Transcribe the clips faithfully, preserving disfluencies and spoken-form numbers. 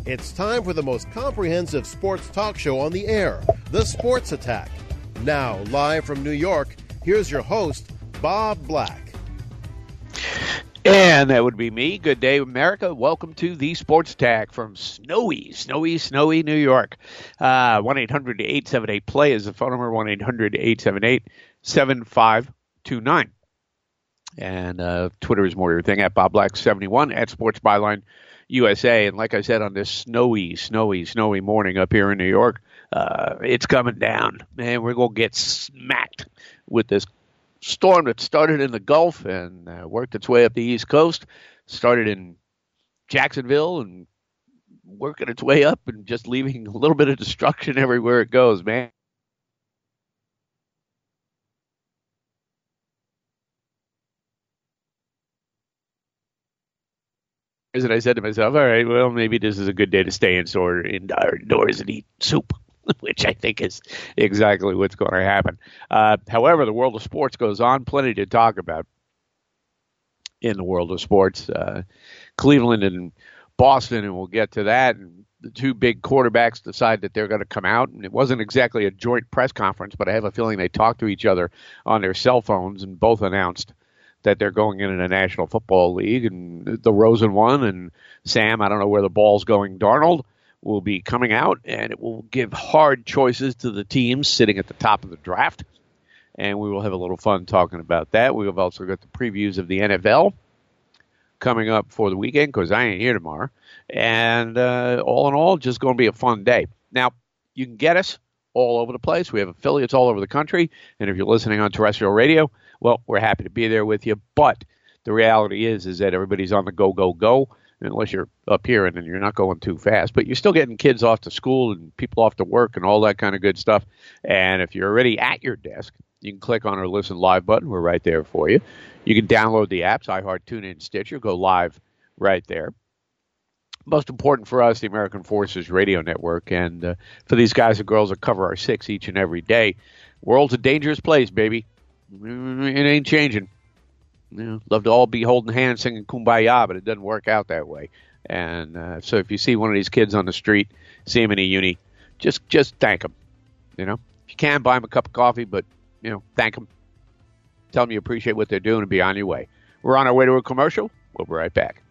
It's time for the most comprehensive sports talk show on the air, The Sports Attack. Now, live from New York, here's your host, Bob Black. And that would be me. Good day, America. Welcome to the Sports Attack from snowy, snowy, snowy New York. Uh, one eight hundred eight seven eight play is the phone number, one eight hundred eight seven eight seven five two nine. And uh, Twitter is more your thing, at Bob Black seventy-one, at Sports Byline U S A. And like I said, on this snowy, snowy, snowy morning up here in New York, uh, it's coming down. Man, we're going to get smacked with this storm that started in the Gulf and uh, worked its way up the East Coast, started in Jacksonville and working its way up and just leaving a little bit of destruction everywhere it goes, man. And I said to myself, all right, well, maybe this is a good day to stay indoors and eat soup, which I think is exactly what's going to happen. Uh, however, the world of sports goes on. Plenty to talk about in the world of sports. Uh, Cleveland and Boston, and we'll get to that. And the two big quarterbacks decide that they're going to come out. And it wasn't exactly a joint press conference, but I have a feeling they talked to each other on their cell phones and both announced that they're going in the National Football League. And the Rosen one and Sam, I don't know where the ball's going, Darnold, will be coming out, and it will give hard choices to the teams sitting at the top of the draft. And we will have a little fun talking about that. We've also got the previews of the N F L coming up for the weekend, because I ain't here tomorrow. And uh, all in all, just going to be a fun day. Now, you can get us all over the place. We have affiliates all over the country. And if you're listening on terrestrial radio, well, we're happy to be there with you. But the reality is, is that everybody's on the go, go, go. Unless you're up here and then you're not going too fast. But you're still getting kids off to school and people off to work and all that kind of good stuff. And if you're already at your desk, you can click on our Listen Live button. We're right there for you. You can download the apps, iHeart, TuneIn, Stitcher. Go live right there. Most important for us, the American Forces Radio Network. And uh, for these guys and girls that cover our six each and every day, world's a dangerous place, baby. It ain't changing. You know, love to all be holding hands singing Kumbaya, but it doesn't work out that way. And uh, so if you see one of these kids on the street, see him in a uni, just just thank him. You know, if you can, buy him a cup of coffee, but, you know, thank him. Tell them you appreciate what they're doing and be on your way. We're on our way to a commercial. We'll be right back.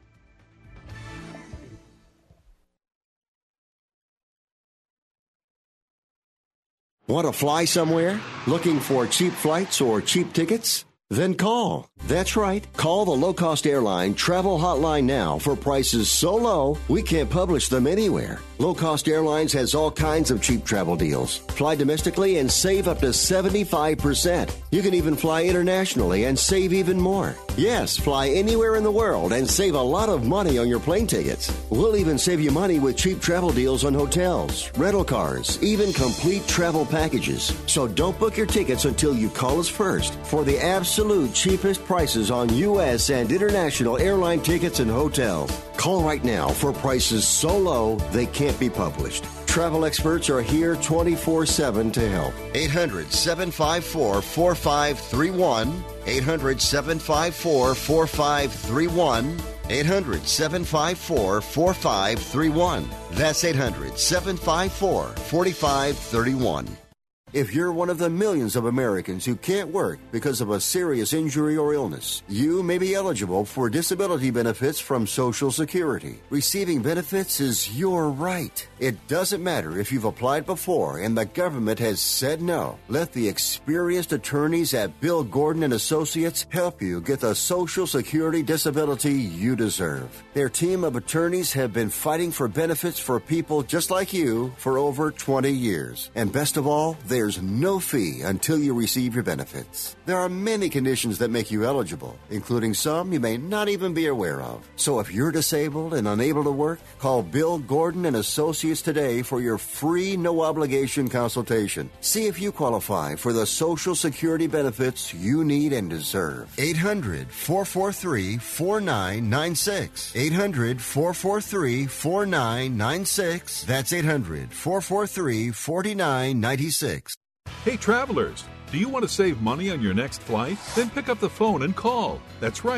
Want to fly somewhere? Looking for cheap flights or cheap tickets? Then call. That's right. Call the low-cost airline travel hotline now for prices so low we can't publish them anywhere. Low-cost airlines has all kinds of cheap travel deals. Fly domestically and save up to seventy-five percent. You can even fly internationally and save even more. Yes, fly anywhere in the world and save a lot of money on your plane tickets. We'll even save you money with cheap travel deals on hotels, rental cars, even complete travel packages. So don't book your tickets until you call us first for the absolute Absolute cheapest prices on U S and international airline tickets and hotels. Call right now for prices so low they can't be published. Travel experts are here twenty-four seven to help. eight hundred, seven five four, four five three one. eight hundred, seven five four, four five three one. eight hundred, seven five four, four five three one. That's eight hundred, seven five four, four five three one. If you're one of the millions of Americans who can't work because of a serious injury or illness, you may be eligible for disability benefits from Social Security. Receiving benefits is your right. It doesn't matter if you've applied before and the government has said no. Let the experienced attorneys at Bill Gordon and Associates help you get the Social Security disability you deserve. Their team of attorneys have been fighting for benefits for people just like you for over twenty years. And best of all, they There's no fee until you receive your benefits. There are many conditions that make you eligible, including some you may not even be aware of. So if you're disabled and unable to work, call Bill Gordon and Associates today for your free no-obligation consultation. See if you qualify for the Social Security benefits you need and deserve. eight hundred, four four three, four nine nine six. eight hundred, four four three, four nine nine six. That's eight hundred, four four three, four nine nine six. Hey, travelers, do you want to save money on your next flight? Then pick up the phone and call. That's right.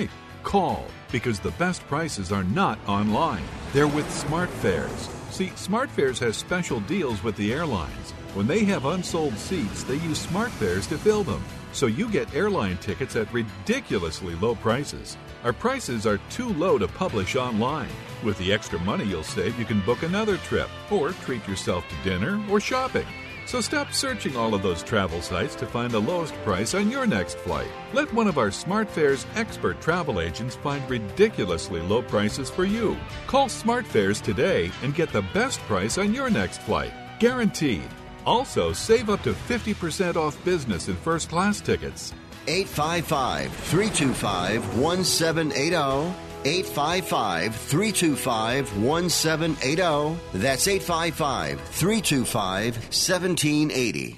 Call, because the best prices are not online. They're with SmartFares. See, SmartFares has special deals with the airlines. When they have unsold seats, they use SmartFares to fill them. So you get airline tickets at ridiculously low prices. Our prices are too low to publish online. With the extra money you'll save, you can book another trip or treat yourself to dinner or shopping. So stop searching all of those travel sites to find the lowest price on your next flight. Let one of our SmartFares expert travel agents find ridiculously low prices for you. Call SmartFares today and get the best price on your next flight. Guaranteed. Also, save up to fifty percent off business and first class tickets. eight five five, three two five, one seven eight zero. eight five five, three two five, one seven eight zero. That's eight five five, three two five, one seven eight zero.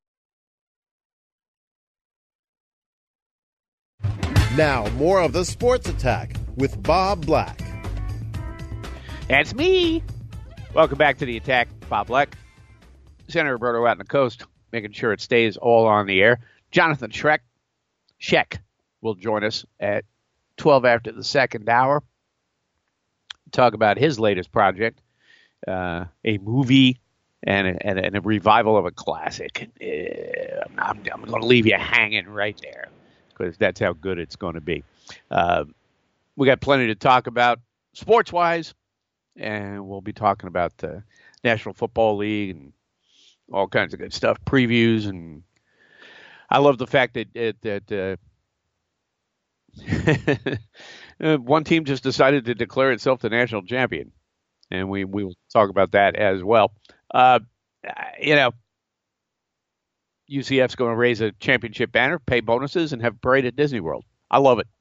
Now, more of the Sports Attack with Bob Black. That's me. Welcome back to the Attack, Bob Black. Senator Roberto out on the coast, making sure it stays all on the air. Jonathan Schreck, Sheck will join us at twelve after the second hour. Talk about his latest project, uh, a movie and a, and, a, and a revival of a classic. Uh, I'm, I'm going to leave you hanging right there because that's how good it's going to be. Uh, we got plenty to talk about sports-wise, and we'll be talking about the National Football League and all kinds of good stuff, previews, and I love the fact that that uh, one team just decided to declare itself the national champion, and we we will talk about that as well. Uh, you know, U C F's going to raise a championship banner, pay bonuses, and have a parade at Disney World. I love it.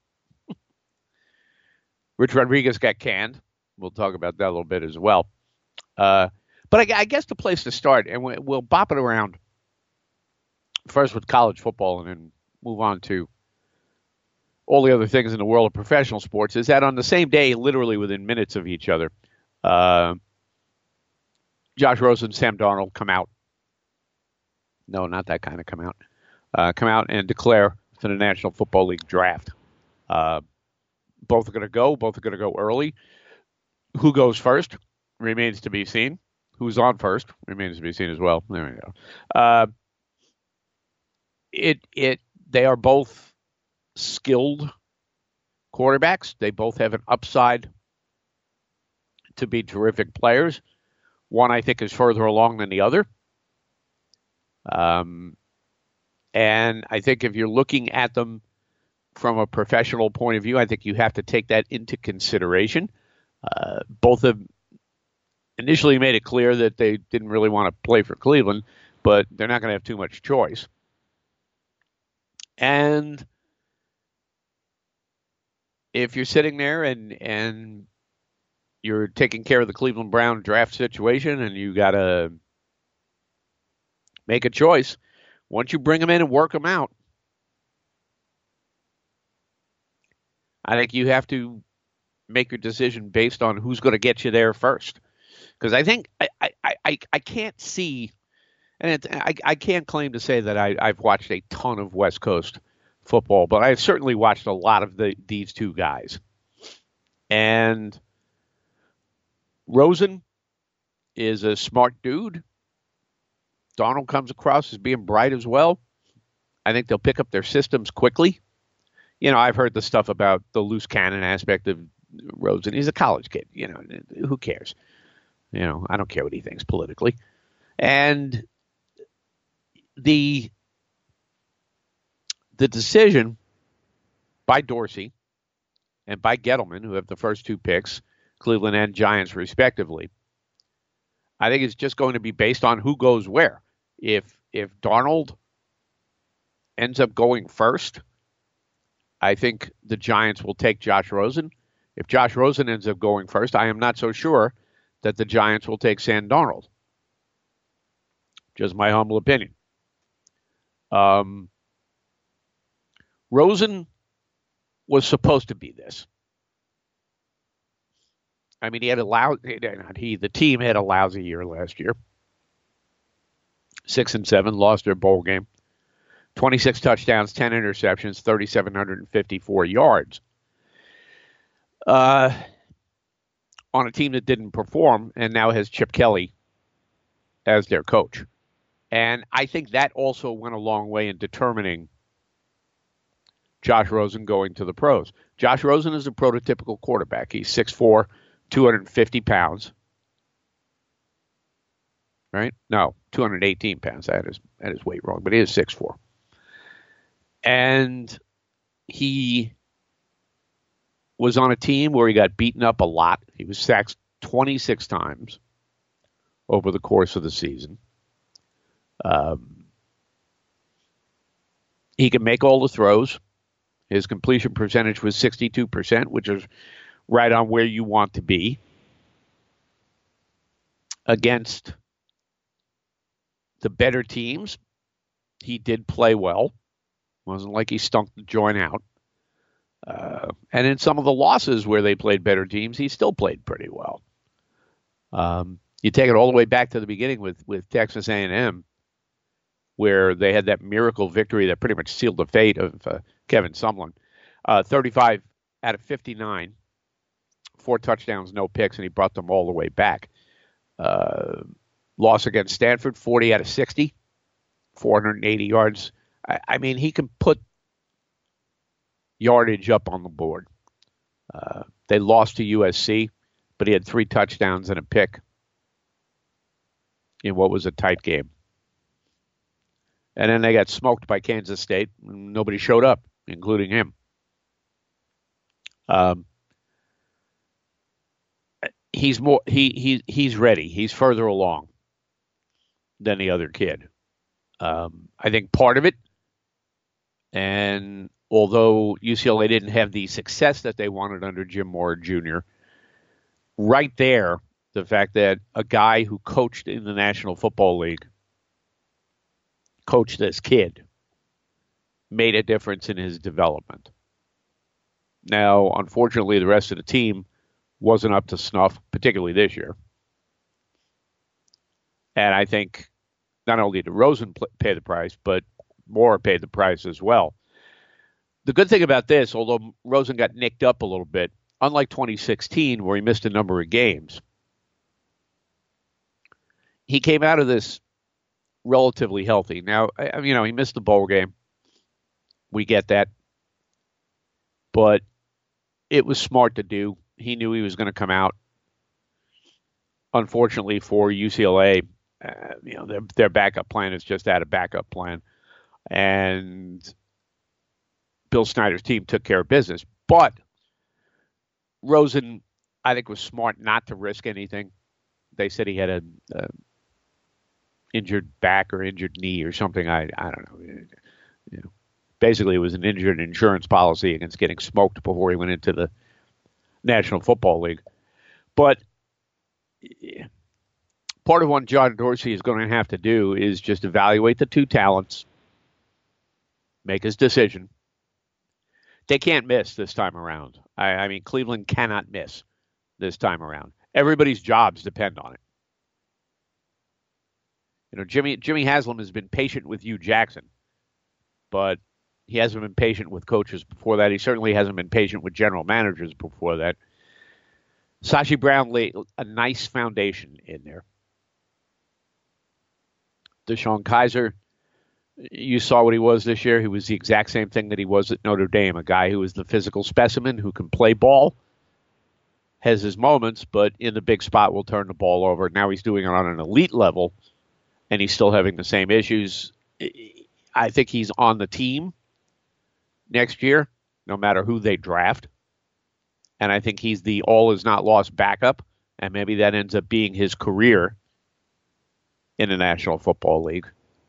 Rich Rodriguez got canned. We'll talk about that a little bit as well. Uh, But I, I guess the place to start, and we, we'll bop it around first with college football and then move on to all the other things in the world of professional sports, is that on the same day, literally within minutes of each other, uh, Josh Rosen and Sam Darnold come out. No, not that kind of come out. Uh, come out and declare for the National Football League draft. Uh, both are going to go. Both are going to go early. Who goes first remains to be seen. Who's on first remains to be seen as well. There we go. Uh, it it they are both skilled quarterbacks. They both have an upside to be terrific players. One, I think, is further along than the other. Um, and I think if you're looking at them from a professional point of view, I think you have to take that into consideration. Uh, both have initially made it clear that they didn't really want to play for Cleveland, but they're not going to have too much choice. And if you're sitting there and and you're taking care of the Cleveland Brown draft situation and you got to make a choice, once you bring them in and work them out, I think you have to make your decision based on who's going to get you there first. Because I think I, I, I, I can't see, and it, I, I can't claim to say that I, I've watched a ton of West Coast football, but I've certainly watched a lot of the, these two guys. And Rosen is a smart dude. Darnold comes across as being bright as well. I think they'll pick up their systems quickly. You know, I've heard the stuff about the loose cannon aspect of Rosen. He's a college kid. You know, who cares? You know, I don't care what he thinks politically. And the the decision by Dorsey and by Gettleman, who have the first two picks, Cleveland and Giants respectively, I think it's just going to be based on who goes where. If if Darnold ends up going first, I think the Giants will take Josh Rosen. If Josh Rosen ends up going first, I am not so sure that the Giants will take Sam Darnold. Just my humble opinion. Um, Rosen was supposed to be this. I mean, he had a lousy, not he, the team had a lousy year last year. Six and seven, lost their bowl game. twenty-six touchdowns, ten interceptions, three thousand seven hundred fifty-four yards. uh, on a team that didn't perform and now has Chip Kelly as their coach. And I think that also went a long way in determining Josh Rosen going to the pros. Josh Rosen is a prototypical quarterback. He's six foot four, two hundred fifty pounds. Right? No, two hundred eighteen pounds. I had his, I had his weight wrong, but he is six foot four. And he was on a team where he got beaten up a lot. He was sacked twenty-six times over the course of the season. Um, he can make all the throws. His completion percentage was sixty-two percent, which is right on where you want to be. Against the better teams, he did play well. Wasn't like he stunk the joint out. Uh, and in some of the losses where they played better teams, he still played pretty well. Um, you take it all the way back to the beginning with, with Texas A and M, where they had that miracle victory that pretty much sealed the fate of uh, Kevin Sumlin. Uh, thirty-five out of fifty-nine, four touchdowns, no picks, and he brought them all the way back. Uh, loss against Stanford, forty out of sixty, four hundred eighty yards. I, I mean, he can put yardage up on the board. Uh, they lost to U S C, but he had three touchdowns and a pick in what was a tight game. And then they got smoked by Kansas State. Nobody showed up, including him. Um, he's more he he he's ready. He's further along than the other kid. Um, I think part of it, and although U C L A didn't have the success that they wanted under Jim Mora Junior, right there, the fact that a guy who coached in the National Football League coached this kid made a difference in his development. Now, unfortunately, the rest of the team wasn't up to snuff, particularly this year. And I think not only did Rosen pay the price, but Mora paid the price as well. The good thing about this, although Rosen got nicked up a little bit, unlike twenty sixteen where he missed a number of games, he came out of this relatively healthy. Now, you know, he missed the bowl game. We get that. But it was smart to do. He knew he was going to come out. Unfortunately for U C L A, uh, you know, their, their backup plan is just that, a backup plan. And Bill Snyder's team took care of business. But Rosen, I think, was smart not to risk anything. They said he had a, a injured back or injured knee or something. I I don't know. You know. Basically, it was an injured insurance policy against getting smoked before he went into the National Football League. But part of what John Dorsey is going to have to do is just evaluate the two talents, make his decision. They can't miss this time around. I, I mean, Cleveland cannot miss this time around. Everybody's jobs depend on it. You know, Jimmy Jimmy Haslam has been patient with Hugh Jackson, but he hasn't been patient with coaches before that. He certainly hasn't been patient with general managers before that. Sashi Brown laid a nice foundation in there. DeShone Kizer, you saw what he was this year. He was the exact same thing that he was at Notre Dame, a guy who was the physical specimen who can play ball, has his moments, but in the big spot will turn the ball over. Now he's doing it on an elite level, and he's still having the same issues. I think he's on the team next year, no matter who they draft. And I think he's the all is not lost backup, and maybe that ends up being his career in the National Football League.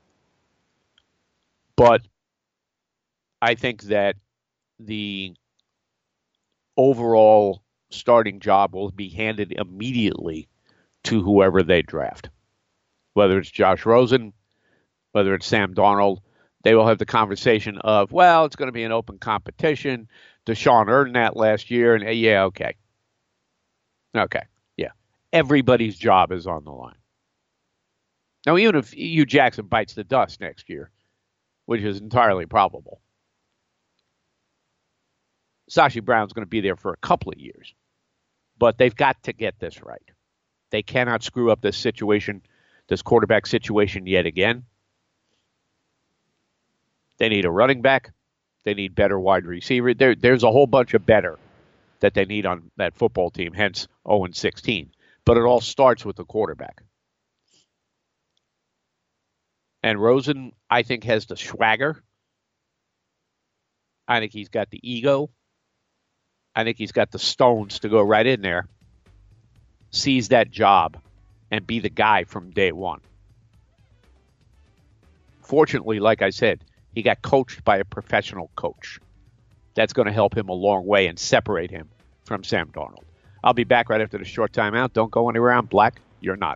But I think that the overall starting job will be handed immediately to whoever they draft. Whether it's Josh Rosen, whether it's Sam Darnold, they will have the conversation of, well, it's going to be an open competition. DeShone earned that last year, and yeah, okay. Okay, yeah. Everybody's job is on the line. Now, even if Hugh Jackson bites the dust next year, which is entirely probable. Sashi Brown's going to be there for a couple of years. But they've got to get this right. They cannot screw up this situation, this quarterback situation yet again. They need a running back. They need better wide receiver. There, there's a whole bunch of better that they need on that football team, hence oh and sixteen. But it all starts with the quarterback. And Rosen, I think, has the swagger. I think he's got the ego. I think he's got the stones to go right in there, seize that job, and be the guy from day one. Fortunately, like I said, he got coached by a professional coach. That's going to help him a long way and separate him from Sam Darnold. I'll be back right after the short timeout. Don't go anywhere. I'm Black. You're not.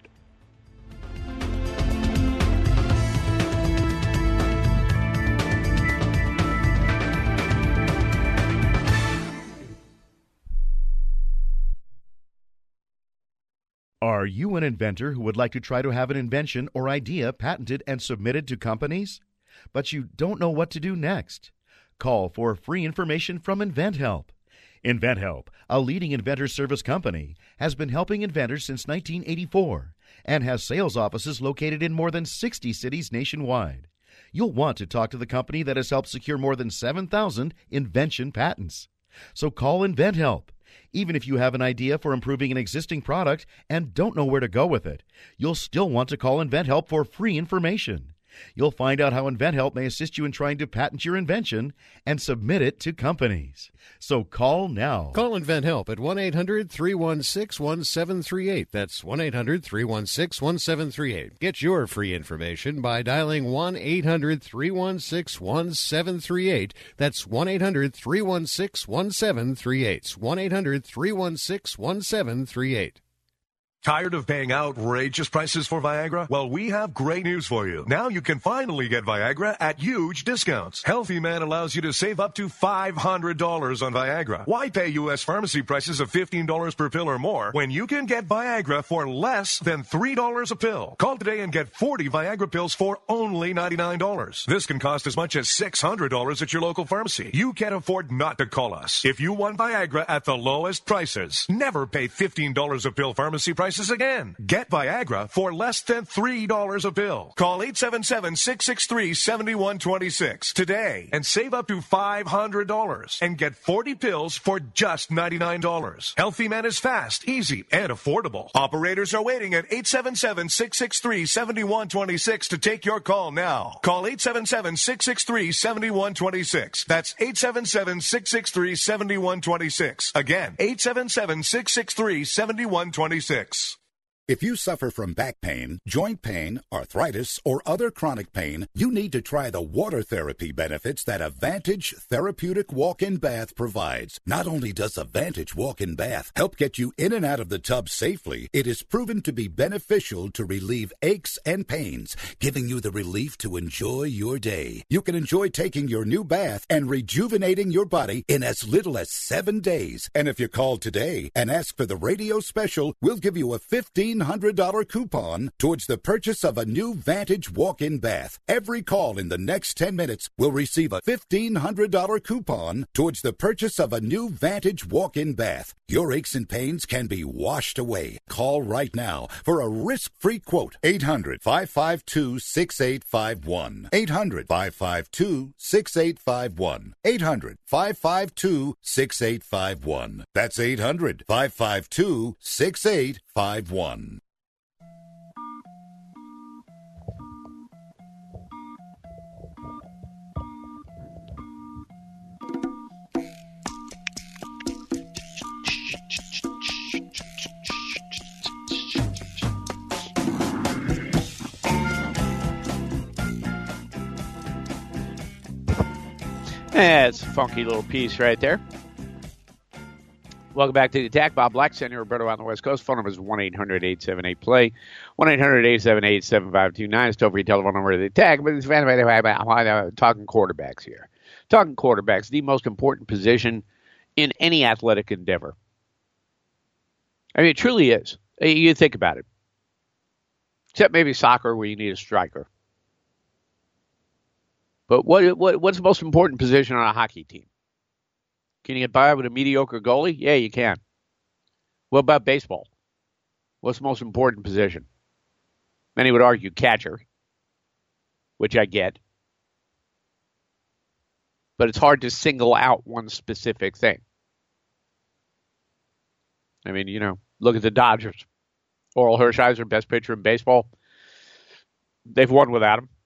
Are you an inventor who would like to try to have an invention or idea patented and submitted to companies, but you don't know what to do next? Call for free information from InventHelp. InventHelp, a leading inventor service company, has been helping inventors since nineteen eighty-four and has sales offices located in more than sixty cities nationwide. You'll want to talk to the company that has helped secure more than seven thousand invention patents. So call InventHelp. Even if you have an idea for improving an existing product and don't know where to go with it, you'll still want to call InventHelp for free information. You'll find out how InventHelp may assist you in trying to patent your invention and submit it to companies. So call now. Call InventHelp at one eight hundred three one six one seven three eight. That's one eight hundred three one six one seven three eight. Get your free information by dialing one eight hundred three one six one seven three eight. That's one eight hundred three one six one seven three eight. one eight hundred three one six one seven three eight. Tired of paying outrageous prices for Viagra? Well, we have great news for you. Now you can finally get Viagra at huge discounts. Healthy Man allows you to save up to five hundred dollars on Viagra. Why pay U S pharmacy prices of fifteen dollars per pill or more when you can get Viagra for less than three dollars a pill? Call today and get forty Viagra pills for only ninety-nine dollars. This can cost as much as six hundred dollars at your local pharmacy. You can't afford not to call us. If you want Viagra at the lowest prices, never pay fifteen dollars a pill pharmacy prices again. Get Viagra for less than three dollars a pill. Call eight seven seven, six six three, seven one two six today and save up to five hundred dollars and get forty pills for just ninety-nine dollars. Healthy Man is fast, easy, and affordable. Operators are waiting at eight seven seven, six six three, seven one two six to take your call now. Call eight seven seven, six six three, seven one two six. That's eight seven seven, six six three, seven one two six. Again, eight seven seven, six six three, seven one two six. If you suffer from back pain, joint pain, arthritis, or other chronic pain, you need to try the water therapy benefits that a Vantage Therapeutic Walk-In Bath provides. Not only does a Vantage Walk-In Bath help get you in and out of the tub safely, it is proven to be beneficial to relieve aches and pains, giving you the relief to enjoy your day. You can enjoy taking your new bath and rejuvenating your body in as little as seven days. And if you call today and ask for the radio special, we'll give you a fifteen hundred dollars coupon towards the purchase of a new Vantage Walk-In Bath. Every call in the next ten minutes will receive a fifteen hundred dollars coupon towards the purchase of a new Vantage Walk-In Bath. Your aches and pains can be washed away. Call right now for a risk-free quote. eight hundred, five five two, six eight five one. eight hundred, five five two, six eight five one. eight hundred, five five two, six eight five one. That's eight hundred, five five two, six eight five one. That's a funky little piece right there. Welcome back to the Attack. Bob Black, Senator Roberto on the West Coast. Phone number is one eight hundred, eight seven eight, play. one eight hundred, eight seven eight, seven five two nine. It's still free telephone number of the Attack. But it's talking quarterbacks here. Talking quarterbacks, the most important position in any athletic endeavor. I mean, it truly is. You think about it. Except maybe soccer where you need a striker. But what, what what's the most important position on a hockey team? Can you get by with a mediocre goalie? Yeah, you can. What about baseball? What's the most important position? Many would argue catcher, which I get. But it's hard to single out one specific thing. I mean, you know, look at the Dodgers. Oral Hershiser, best pitcher in baseball. They've won without him.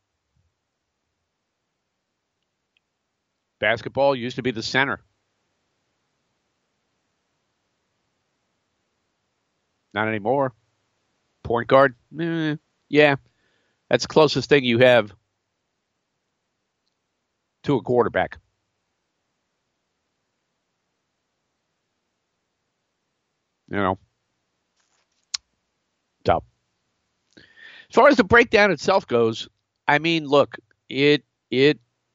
Basketball used to be the center. Not anymore. Point guard? Eh, yeah. That's the closest thing you have to a quarterback. You know. So, as far as the breakdown itself goes, I mean, look, it it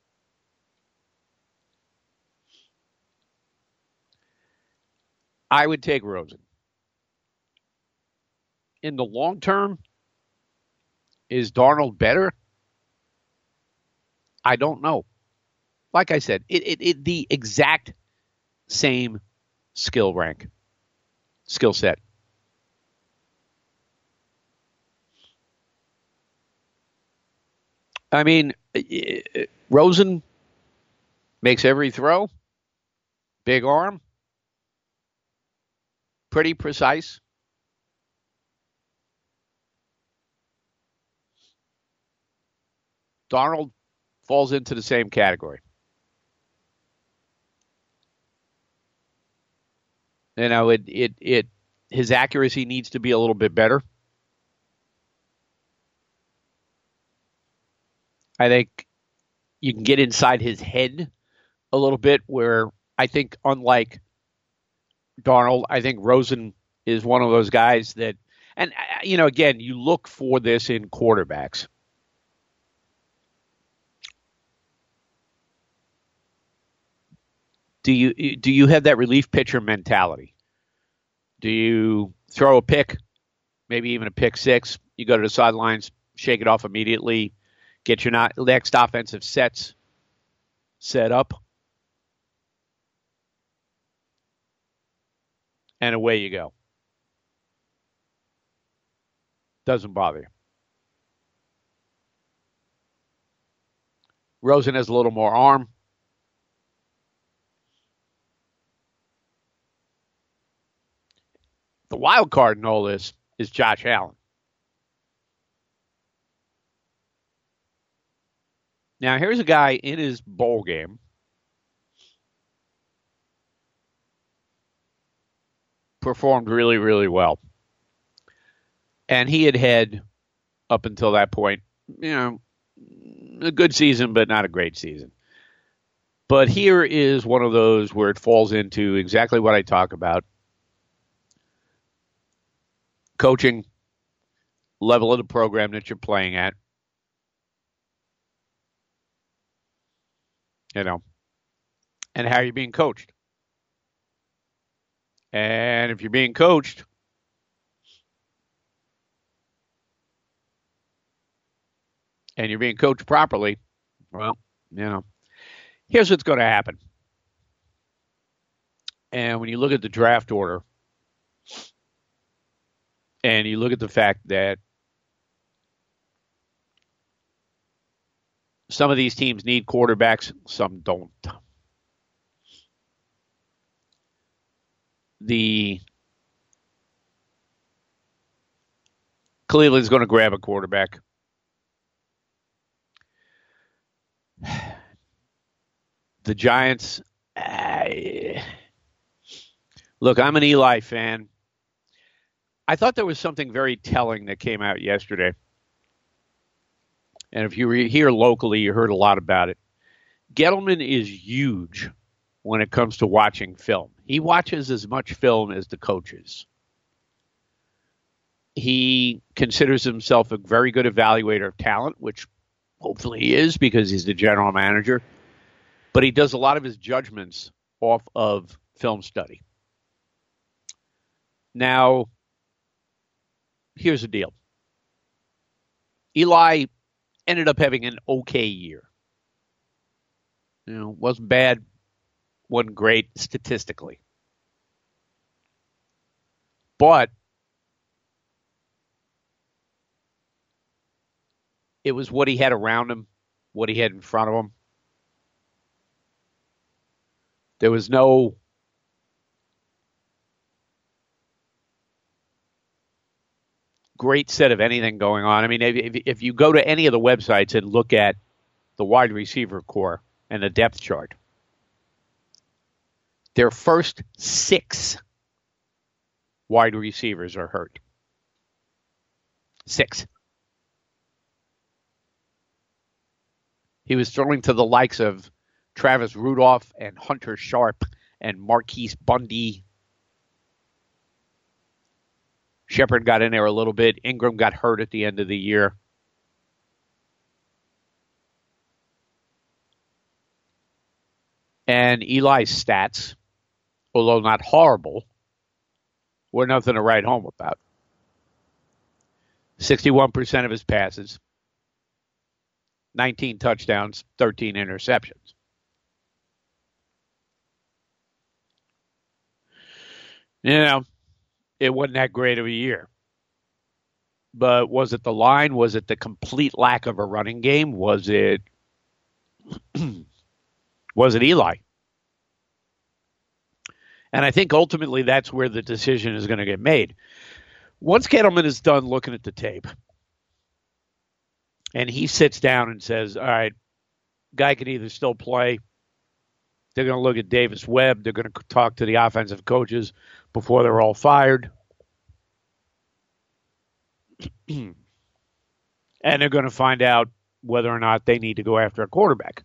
I would take Rosen. In the long term, is Darnold better? I don't know. Like I said, it, it, it the exact same skill rank, skill set. I mean, Rosen makes every throw, big arm, pretty precise. Darnold falls into the same category. You know, it, it, it, his accuracy needs to be a little bit better. I think you can get inside his head a little bit where I think, unlike Darnold, I think Rosen is one of those guys that, and, you know, again, you look for this in quarterbacks. Do you do you have that relief pitcher mentality? Do you throw a pick, maybe even a pick six, you go to the sidelines, shake it off immediately, get your not, next offensive sets set up, and away you go. Doesn't bother you. Rosen has a little more arm. The wild card in all this is Josh Allen. Now, here's a guy in his bowl game. Performed really, really well. And he had had, up until that point, you know, a good season, but not a great season. But here is one of those where it falls into exactly what I talk about. Coaching, level of the program that you're playing at. You know, and how you're being coached. And if you're being coached, and you're being coached properly, well, you know, here's what's going to happen. And when you look at the draft order, and you look at the fact that some of these teams need quarterbacks, some don't. The Cleveland's going to grab a quarterback. The Giants, I, look, I'm an Eli fan. I thought there was something very telling that came out yesterday. And if you were here locally, you heard a lot about it. Gettleman is huge when it comes to watching film. He watches as much film as the coaches. He considers himself a very good evaluator of talent, which hopefully he is because he's the general manager. But he does a lot of his judgments off of film study. Now, here's the deal. Eli ended up having an okay year. You know, wasn't bad, wasn't great statistically. But it was what he had around him, what he had in front of him. There was no great set of anything going on. I mean, if, if you go to any of the websites and look at the wide receiver core and the depth chart, their first six wide receivers are hurt. Six. He was throwing to the likes of Travis Rudolph and Hunter Sharp and Marquise Bundy. Shepard got in there a little bit. Ingram got hurt at the end of the year. And Eli's stats, although not horrible, were nothing to write home about. sixty-one percent of his passes, nineteen touchdowns, thirteen interceptions. You know, it wasn't that great of a year. But was it the line? Was it the complete lack of a running game? Was it was it Eli? And I think ultimately that's where the decision is going to get made. Once Gettleman is done looking at the tape, and he sits down and says, all right, guy can either still play. They're going to look at Davis Webb. They're going to talk to the offensive coaches before they're all fired. And they're going to find out whether or not they need to go after a quarterback.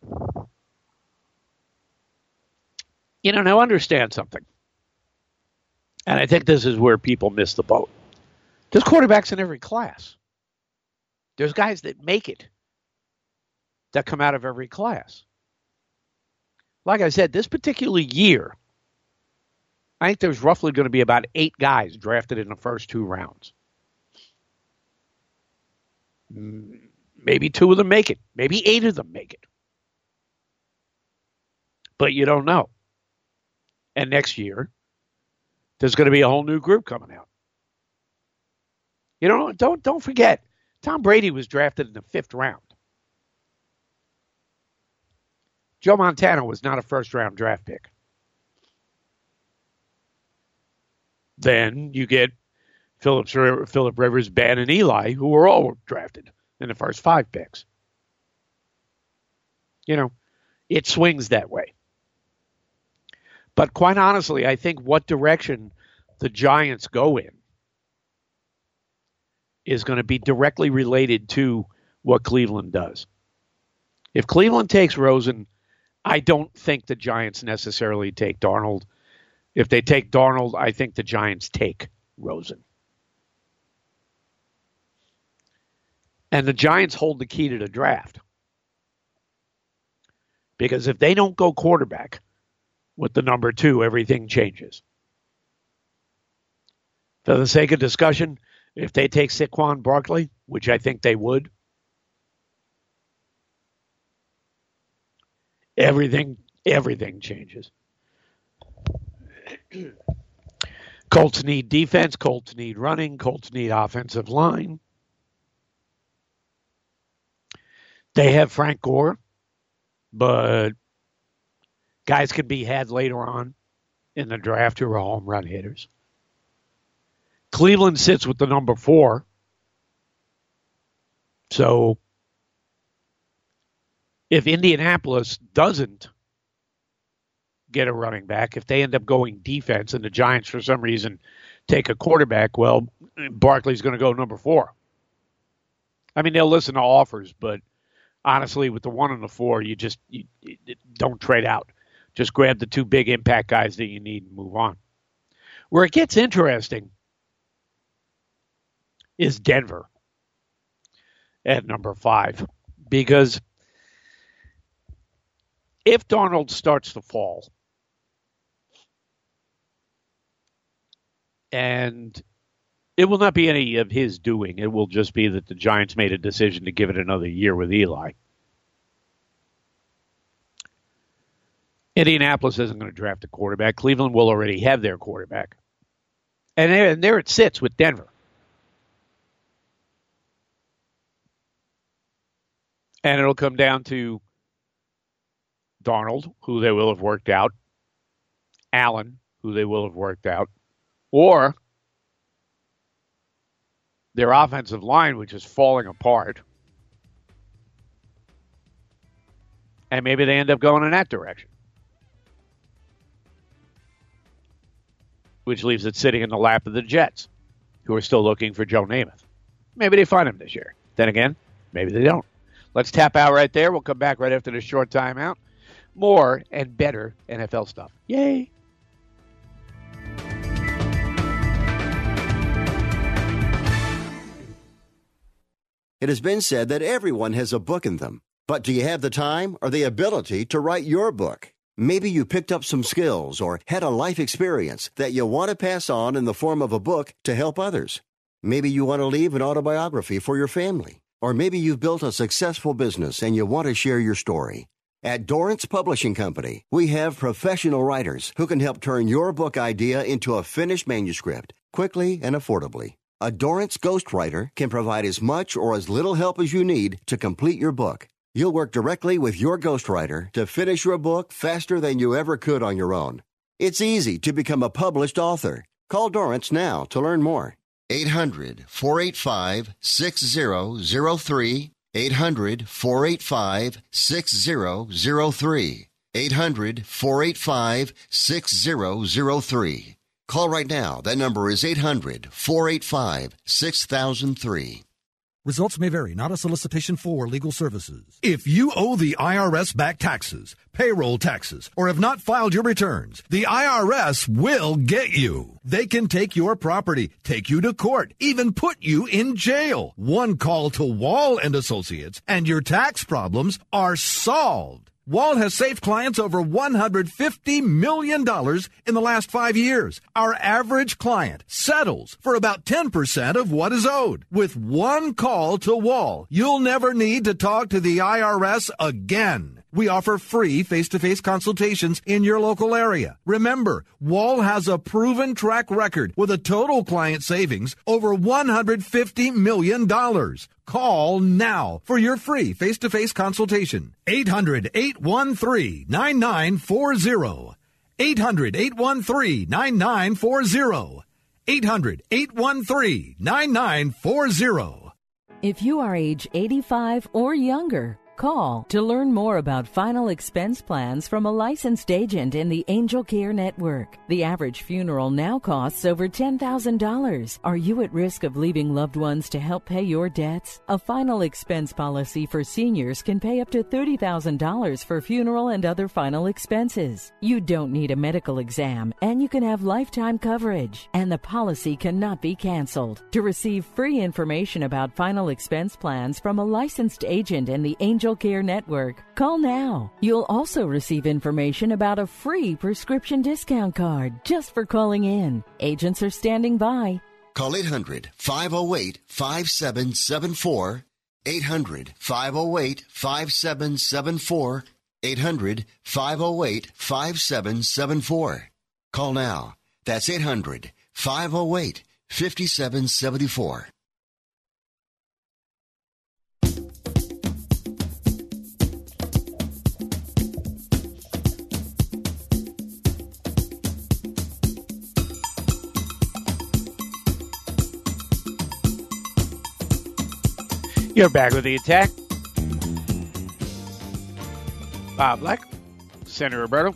You know, now understand something. And I think this is where people miss the boat. There's quarterbacks in every class. There's guys that make it that come out of every class. Like I said, this particular year, I think there's roughly going to be about eight guys drafted in the first two rounds. Maybe two of them make it. Maybe eight of them make it. But you don't know. And next year, there's going to be a whole new group coming out. You know, don't don't forget, Tom Brady was drafted in the fifth round. Joe Montana was not a first-round draft pick. Then you get Phillips, Phillip Rivers, Ben, and Eli, who were all drafted in the first five picks. You know, it swings that way. But quite honestly, I think what direction the Giants go in is going to be directly related to what Cleveland does. If Cleveland takes Rosen, I don't think the Giants necessarily take Darnold. If they take Darnold, I think the Giants take Rosen. And the Giants hold the key to the draft. Because if they don't go quarterback with the number two, everything changes. For the sake of discussion, if they take Saquon Barkley, which I think they would, everything, everything changes. Colts need defense. Colts need running. Colts need offensive line. They have Frank Gore, but guys can be had later on in the draft who are home run hitters. Cleveland sits with the number four. So if Indianapolis doesn't get a running back, if they end up going defense and the Giants for some reason take a quarterback, well, Barkley's going to go number four. I mean, they'll listen to offers, but honestly, with the one and the four, you just you, you don't trade out. Just grab the two big impact guys that you need and move on. Where it gets interesting is Denver at number five. Because if Darnold starts to fall, and it will not be any of his doing, it will just be that the Giants made a decision to give it another year with Eli. Indianapolis isn't going to draft a quarterback. Cleveland will already have their quarterback. And there, and there it sits with Denver. And it'll come down to Darnold, who they will have worked out, Allen, who they will have worked out, or their offensive line, which is falling apart. And maybe they end up going in that direction. Which leaves it sitting in the lap of the Jets, who are still looking for Joe Namath. Maybe they find him this year. Then again, maybe they don't. Let's tap out right there. We'll come back right after this short timeout. More and better N F L stuff. Yay! It has been said that everyone has a book in them. But do you have the time or the ability to write your book? Maybe you picked up some skills or had a life experience that you want to pass on in the form of a book to help others. Maybe you want to leave an autobiography for your family. Or maybe you've built a successful business and you want to share your story. At Dorrance Publishing Company, we have professional writers who can help turn your book idea into a finished manuscript quickly and affordably. A Dorrance ghostwriter can provide as much or as little help as you need to complete your book. You'll work directly with your ghostwriter to finish your book faster than you ever could on your own. It's easy to become a published author. Call Dorrance now to learn more. eight hundred, four eight five, six zero zero three. eight hundred, four eight five, six zero zero three. eight hundred, four eight five, six zero zero three. Call right now. That number is eight hundred, four eight five, six thousand three. Results may vary, not a solicitation for legal services. If you owe the I R S back taxes, payroll taxes, or have not filed your returns, the I R S will get you. They can take your property, take you to court, even put you in jail. One call to Wall and Associates, and your tax problems are solved. Wall has saved clients over one hundred fifty million dollars in the last five years. Our average client settles for about ten percent of what is owed. With one call to Wall, you'll never need to talk to the I R S again. We offer free face-to-face consultations in your local area. Remember, Wall has a proven track record with a total client savings over one hundred fifty million dollars. Call now for your free face-to-face consultation. eight hundred, eight one three, nine nine four zero. eight hundred, eight one three, nine nine four zero. eight hundred, eight one three, nine nine four zero. If you are age eighty-five or younger, call to learn more about final expense plans from a licensed agent in the Angel Care Network. The average funeral now costs over ten thousand dollars. Are you at risk of leaving loved ones to help pay your debts? A final expense policy for seniors can pay up to thirty thousand dollars for funeral and other final expenses. You don't need a medical exam, and you can have lifetime coverage, and the policy cannot be canceled. To receive free information about final expense plans from a licensed agent in the Angel Care Network, call now. You'll also receive information about a free prescription discount card just for calling in. Agents are standing by. Call eight hundred, five oh eight, five seven seven four. eight hundred, five oh eight, five seven seven four. eight hundred, five oh eight, five seven seven four. Call now. That's eight hundred, five oh eight, five seven seven four. You're back with the attack. Bob Black, Senator Roberto.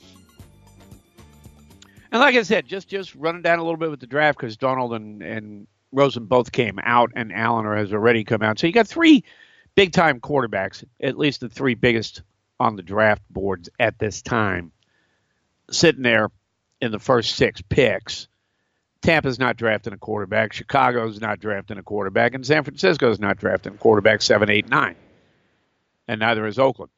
And like I said, just, just running down a little bit with the draft because Donald and, and Rosen both came out and Allen has already come out. So you got three big-time quarterbacks, at least the three biggest on the draft boards at this time, sitting there in the first six picks. Tampa's not drafting a quarterback. Chicago's not drafting a quarterback. And San Francisco's not drafting a quarterback seven, eight, nine. And neither is Oakland.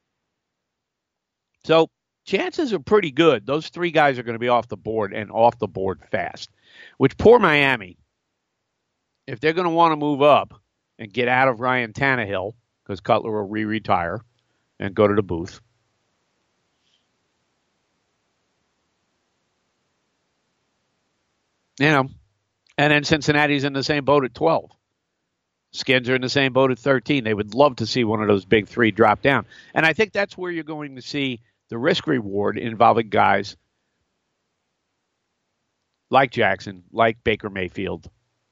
So chances are pretty good. Those three guys are going to be off the board and off the board fast. Which poor Miami, if they're going to want to move up and get out of Ryan Tannehill, because Cutler will re-retire and go to the booth, You know, and then Cincinnati's in the same boat at twelve. Skins are in the same boat at thirteen. They would love to see one of those big three drop down. And I think that's where you're going to see the risk reward involving guys like Jackson, like Baker Mayfield,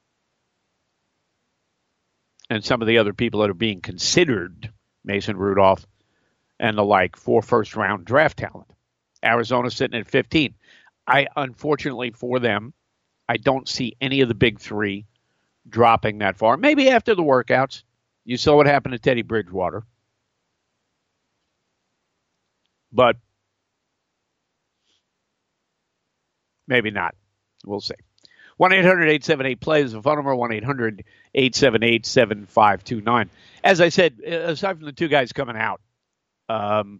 and some of the other people that are being considered, Mason Rudolph and the like, for first-round draft talent. Arizona sitting at fifteen. I, unfortunately for them, I don't see any of the big three dropping that far. Maybe after the workouts. You saw what happened to Teddy Bridgewater. But maybe not. We'll see. one eight hundred eight seven eight play is the phone number, one eight hundred eight seven eight seven five two nine. As I said, aside from the two guys coming out, um,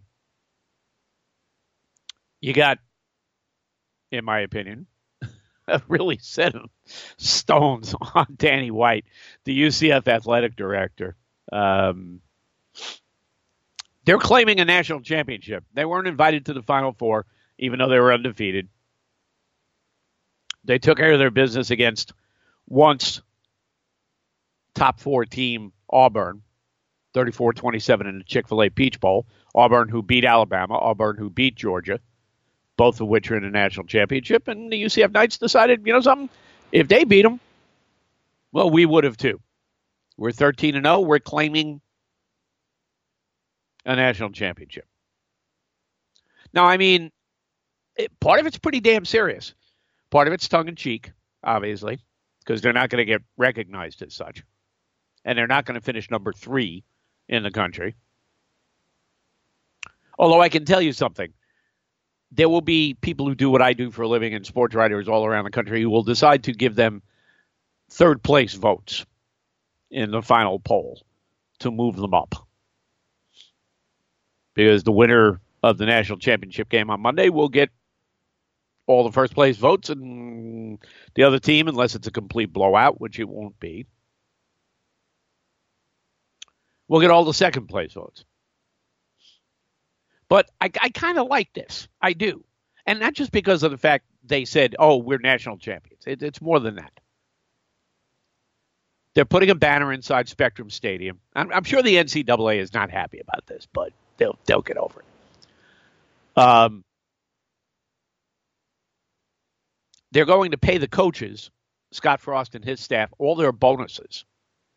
you got, in my opinion, really set of stones on Danny White, the U C F athletic director. Um, they're claiming a national championship. They weren't invited to the Final Four, even though they were undefeated. They took care of their business against once top four team Auburn, thirty-four twenty-seven in the Chick-fil-A Peach Bowl. Auburn who beat Alabama, Auburn who beat Georgia, both of which are in the national championship. And the U C F Knights decided, you know something, if they beat them, well, we would have too. We're thirteen and oh. We're claiming a national championship. Now, I mean, it, part of it's pretty damn serious. Part of it's tongue-in-cheek, obviously, because they're not going to get recognized as such. And they're not going to finish number three in the country. Although I can tell you something. There will be people who do what I do for a living and sports writers all around the country who will decide to give them third-place votes in the final poll to move them up. Because the winner of the national championship game on Monday will get all the first-place votes, and the other team, unless it's a complete blowout, which it won't be, will get all the second-place votes. But I, I kind of like this. I do. And not just because of the fact they said, oh, we're national champions. It, it's more than that. They're putting a banner inside Spectrum Stadium. I'm, I'm sure the N C double A is not happy about this, but they'll they'll get over it. Um, they're going to pay the coaches, Scott Frost and his staff, all their bonuses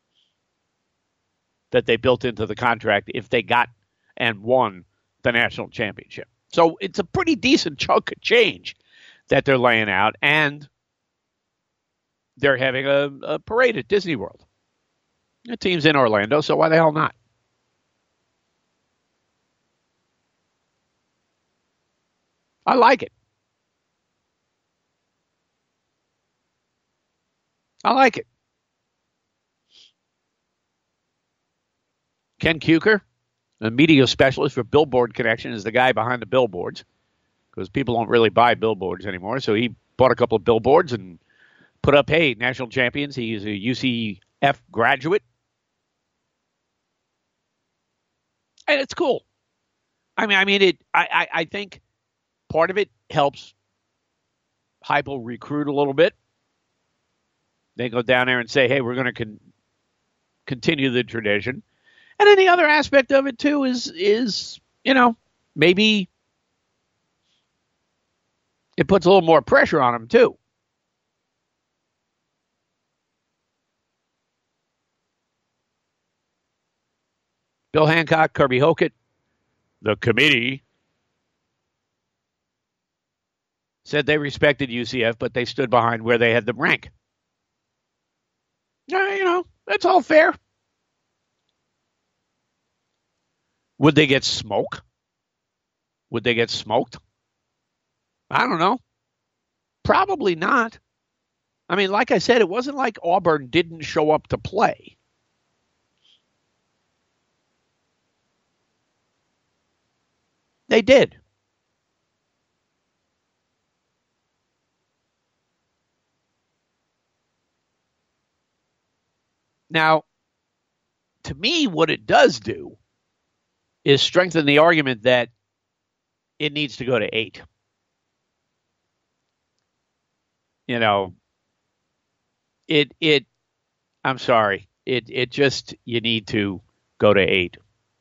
that they built into the contract if they got and won the national championship. So it's a pretty decent chunk of change that they're laying out, and they're having a, a parade at Disney World. The team's in Orlando, so why the hell not? I like it. I like it. Ken Kuker, a media specialist for Billboard Connection, is the guy behind the billboards, because people don't really buy billboards anymore. So he bought a couple of billboards and put up, hey, national champions. He's a U C F graduate. And it's cool. I mean, I mean, it. I, I, I think part of it helps Heupel recruit a little bit. They go down there and say, hey, we're going to con- continue the tradition. And then the other aspect of it, too, is, is, you know, maybe it puts a little more pressure on them, too. Bill Hancock, Kirby Hocutt, the committee, said they respected U C F, but they stood behind where they had them rank. Uh, you know, that's all fair. Would they get smoke? Would they get smoked? I don't know. Probably not. I mean, like I said, it wasn't like Auburn didn't show up to play. They did. Now, to me, what it does do is strengthen the argument that it needs to go to eight. You know, it it I'm sorry. It it just you need to go to eight.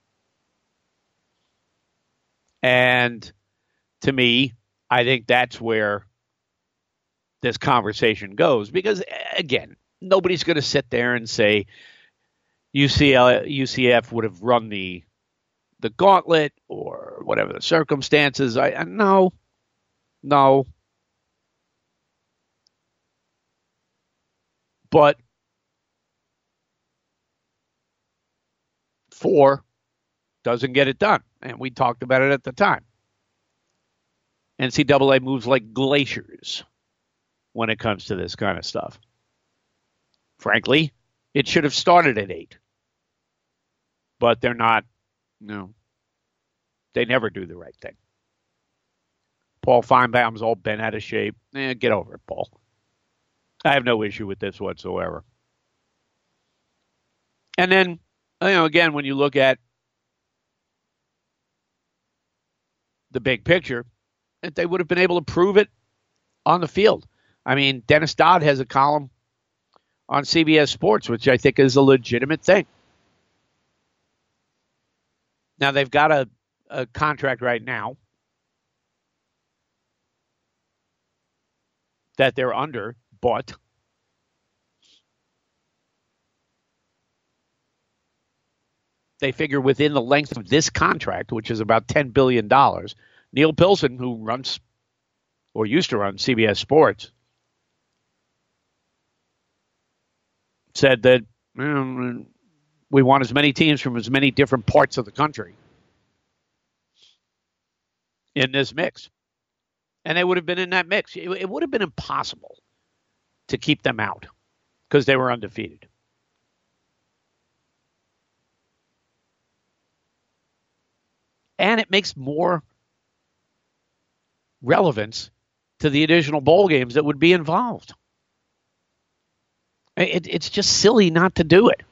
And to me, I think that's where this conversation goes, because again, nobody's going to sit there and say U C L, U C F would have run the the gauntlet or whatever the circumstances. I, I no, no. But four doesn't get it done, and we talked about it at the time. N C double A moves like glaciers when it comes to this kind of stuff. Frankly, it should have started at eight. But they're not, no. They never do the right thing. Paul Feinbaum's all bent out of shape. Eh, get over it, Paul. I have no issue with this whatsoever. And then, you know, again, when you look at the big picture, they would have been able to prove it on the field. I mean, Dennis Dodd has a column on C B S Sports, which I think is a legitimate thing. Now, they've got a, a contract right now that they're under, but they figure within the length of this contract, which is about ten billion dollars, Neil Pilson, who runs or used to run C B S Sports, said that mm, we want as many teams from as many different parts of the country in this mix. And they would have been in that mix. It, it would have been impossible to keep them out because they were undefeated. And it makes more relevance to the additional bowl games that would be involved. It, it's just silly not to do it.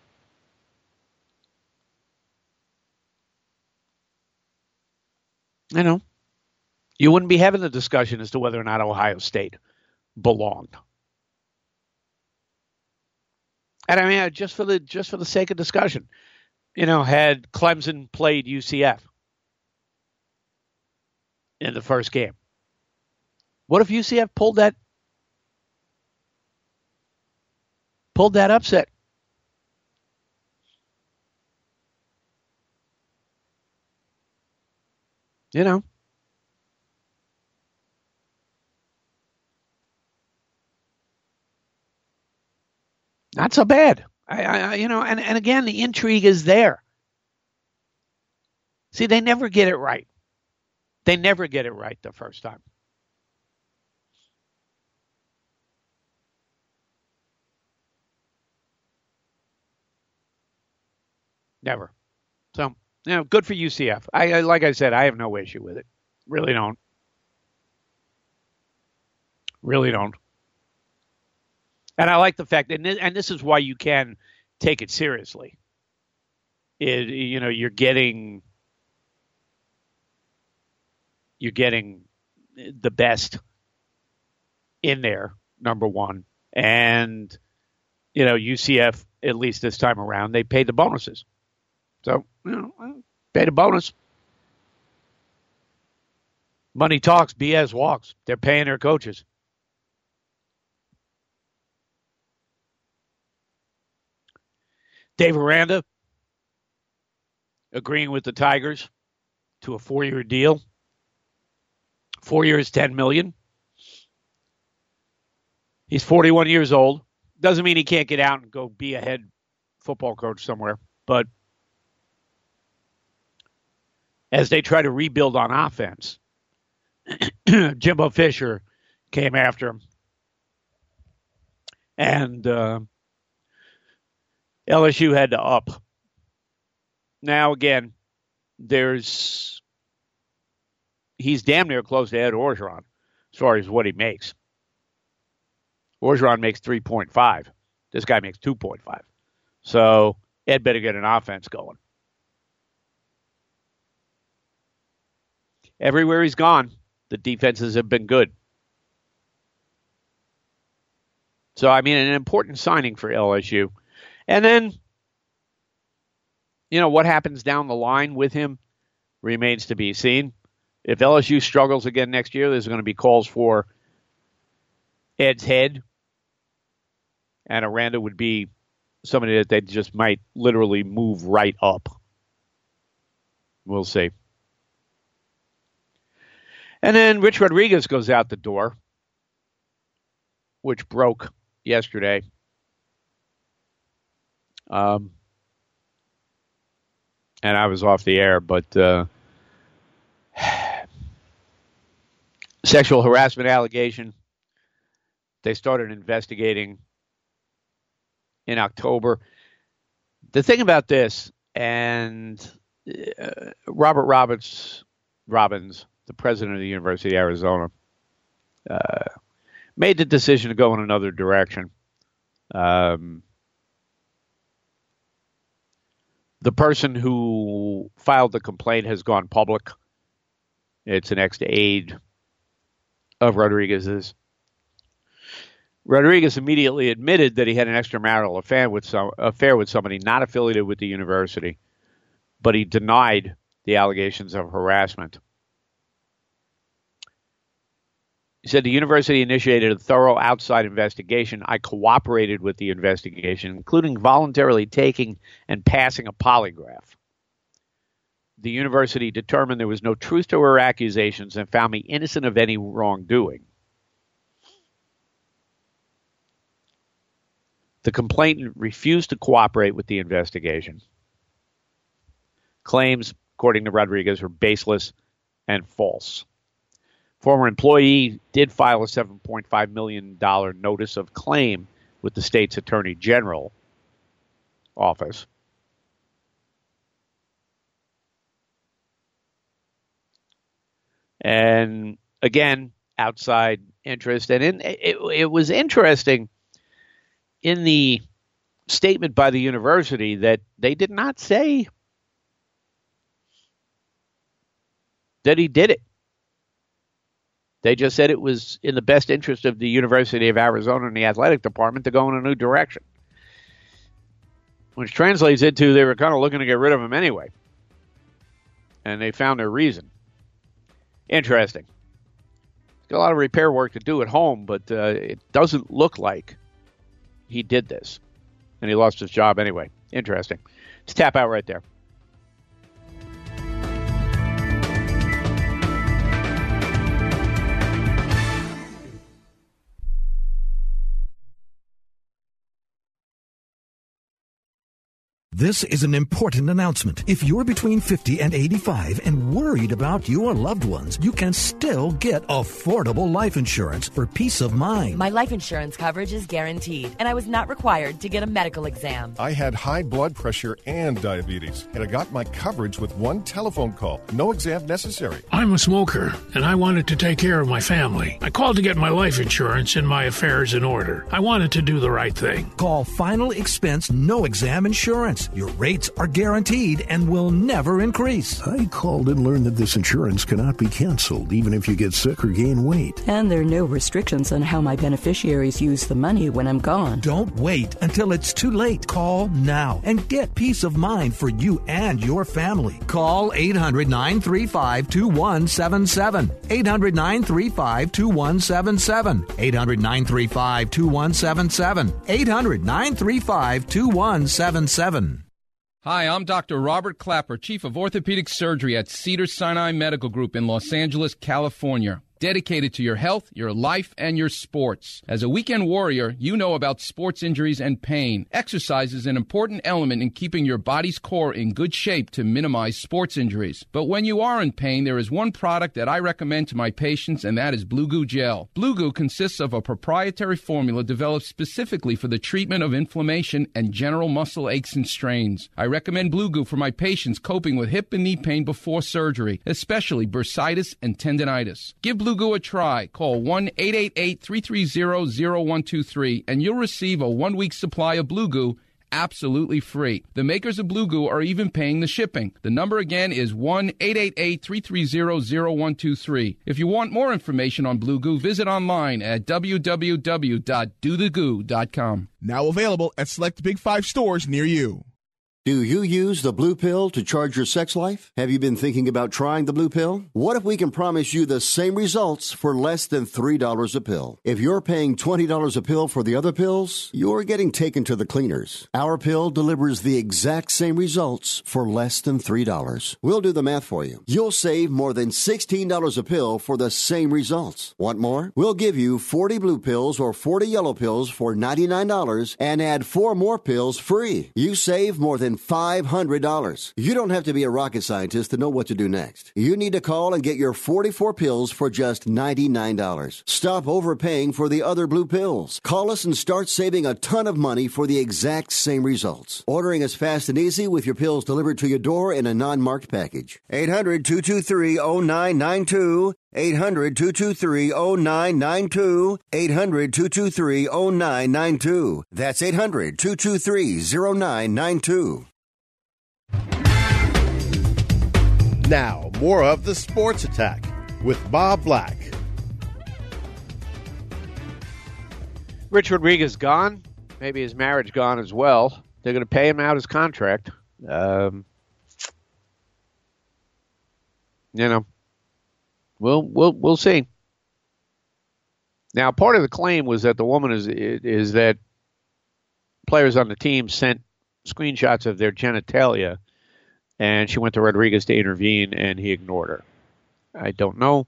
You know, you wouldn't be having the discussion as to whether or not Ohio State belonged. And I mean, just for the just for the sake of discussion, you know, had Clemson played U C F in the first game, what if U C F pulled that pulled that upset? You know, not so bad. I, I, you know, and, and again, the intrigue is there. See, they never get it right. They never get it right the first time. Never. So, you know, good for U C F. I, I like I said, I have no issue with it. Really don't. Really don't. And I like the fact, and this, and this is why you can take it seriously. It, you know, you're getting, you're getting the best in there, number one. And, you know, U C F, at least this time around, they paid the bonuses. So, you know, paid a bonus. Money talks, B S walks. They're paying their coaches. Dave Aranda agreeing with the Tigers to a four-year deal. Four years, ten million dollars. He's forty-one years old. Doesn't mean he can't get out and go be a head football coach somewhere. But as they try to rebuild on offense, Jimbo Fisher came after him. And uh, L S U had to up. Now, again, there's he's damn near close to Ed Orgeron as far as what he makes. Orgeron makes three point five. This guy makes two point five. So Ed better get an offense going. Everywhere he's gone, the defenses have been good. So, I mean, an important signing for L S U. And then, you know, what happens down the line with him remains to be seen. If L S U struggles again next year, there's going to be calls for Ed's head. And Aranda would be somebody that they just might literally move right up. We'll see. And then Rich Rodriguez goes out the door, which broke yesterday. Um, and I was off the air, but uh, sexual harassment allegation. They started investigating in October. The thing about this, and uh, Robert Roberts, Robbins, the president of the University of Arizona, uh, made the decision to go in another direction. Um, the person who filed the complaint has gone public. It's an ex-aide of Rodriguez's. Rodriguez immediately admitted that he had an extramarital affair with some affair with somebody not affiliated with the university, but he denied the allegations of harassment. He said the university initiated a thorough outside investigation. I cooperated with the investigation, including voluntarily taking and passing a polygraph. The university determined there was no truth to her accusations and found me innocent of any wrongdoing. The complainant refused to cooperate with the investigation. Claims, according to Rodriguez, were baseless and false. Former employee did file a seven point five million dollars notice of claim with the state's attorney general office. And again, outside interest. And in, it, it was interesting in the statement by the university that they did not say that he did it. They just said it was in the best interest of the University of Arizona and the athletic department to go in a new direction. Which translates into they were kind of looking to get rid of him anyway. And they found their reason. Interesting. Got a lot of repair work to do at home, but uh, it doesn't look like he did this. And he lost his job anyway. Interesting. Let's tap out right there. This is an important announcement. If you're between fifty and eighty-five and worried about your loved ones, you can still get affordable life insurance for peace of mind. My life insurance coverage is guaranteed, and I was not required to get a medical exam. I had high blood pressure and diabetes, and I got my coverage with one telephone call. No exam necessary. I'm a smoker, and I wanted to take care of my family. I called to get my life insurance and my affairs in order. I wanted to do the right thing. Call Final Expense No Exam Insurance. Your rates are guaranteed and will never increase. I called and learned that this insurance cannot be canceled, even if you get sick or gain weight. And there are no restrictions on how my beneficiaries use the money when I'm gone. Don't wait until it's too late. Call now and get peace of mind for you and your family. Call eight hundred, nine three five, two one seven seven. eight hundred, nine three five, two one seven seven. eight hundred, nine three five, two one seven seven. eight hundred, nine three five, two one seven seven. Hi, I'm Doctor Robert Clapper, Chief of Orthopedic Surgery at Cedars-Sinai Medical Group in Los Angeles, California. Dedicated to your health, your life, and your sports. As a weekend warrior, you know about sports injuries and pain. Exercise is an important element in keeping your body's core in good shape to minimize sports injuries. But when you are in pain, there is one product that I recommend to my patients, and that is Blue Goo Gel. Blue Goo consists of a proprietary formula developed specifically for the treatment of inflammation and general muscle aches and strains. I recommend Blue Goo for my patients coping with hip and knee pain before surgery, especially bursitis and tendinitis. Give Blue Goo a try. Call one eight eight eight, three three zero, zero one two three and you'll receive a one-week supply of Blue Goo absolutely free. The makers of Blue Goo are even paying the shipping. The number again is one eight eight eight, three three zero, zero one two three. If you want more information on Blue Goo, visit online at w w w dot do the goo dot com. Now available at select Big Five stores near you. Do you use the Blue Pill to charge your sex life? Have you been thinking about trying the Blue Pill? What if we can promise you the same results for less than three dollars a pill? If you're paying twenty dollars a pill for the other pills, you're getting taken to the cleaners. Our pill delivers the exact same results for less than three dollars. We'll do the math for you. You'll save more than sixteen dollars a pill for the same results. Want more? We'll give you forty blue pills or forty yellow pills for ninety-nine dollars and add four more pills free. You save more than five hundred dollars. You don't have to be a rocket scientist to know what to do next. You need to call and get your forty-four pills for just ninety-nine dollars. Stop overpaying for the other blue pills. Call us and start saving a ton of money for the exact same results. Ordering is fast and easy with your pills delivered to your door in a non-marked package. eight hundred, two two three, zero nine nine two. eight hundred, two two three, zero nine nine two. eight hundred, two two three, zero nine nine two. That's eight hundred, two two three, zero nine nine two. Now, more of the Sports Attack with Bob Black. Rich Rodriguez gone. Maybe his marriage gone as well. They're going to pay him out his contract. Um, you know, we'll we'll we'll see. Now, part of the claim was that the woman is is that players on the team sent screenshots of their genitalia, and she went to Rodriguez to intervene, and he ignored her. I don't know.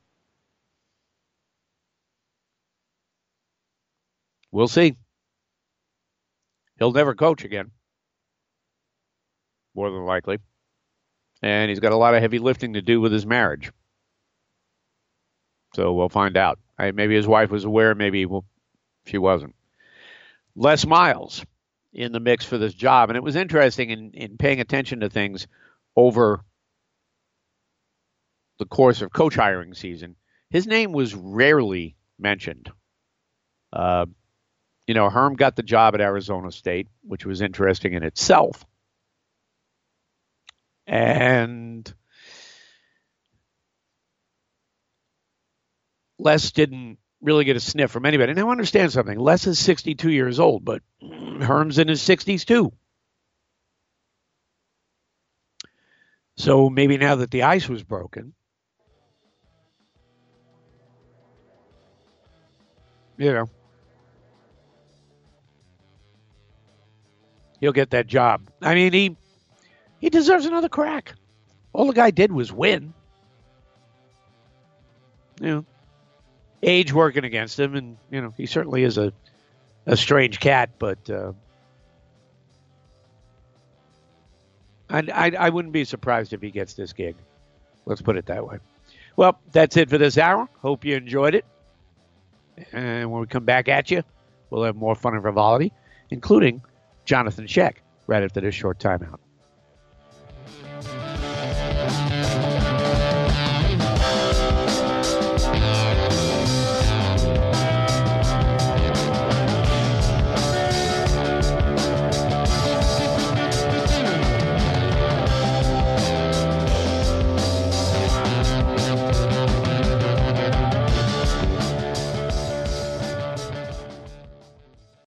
We'll see. He'll never coach again, more than likely. And he's got a lot of heavy lifting to do with his marriage. So we'll find out. I, maybe his wife was aware, maybe well, she wasn't. Les Miles in the mix for this job. And it was interesting in, in paying attention to things over the course of coach hiring season. His name was rarely mentioned. Uh, you know, Herm got the job at Arizona State, which was interesting in itself. And Les didn't really get a sniff from anybody. Now, understand something. Les is sixty-two years old, but Herm's in his sixties too. So maybe now that the ice was broken, you know, he'll get that job. I mean, he he deserves another crack. All the guy did was win. You know, age working against him, and you know he certainly is a a strange cat, but uh, I, I I wouldn't be surprised if he gets this gig. Let's put it that way. Well, that's it for this hour. Hope you enjoyed it. And when we come back at you, we'll have more fun and frivolity, including Jonathan Sheck, right after this short timeout.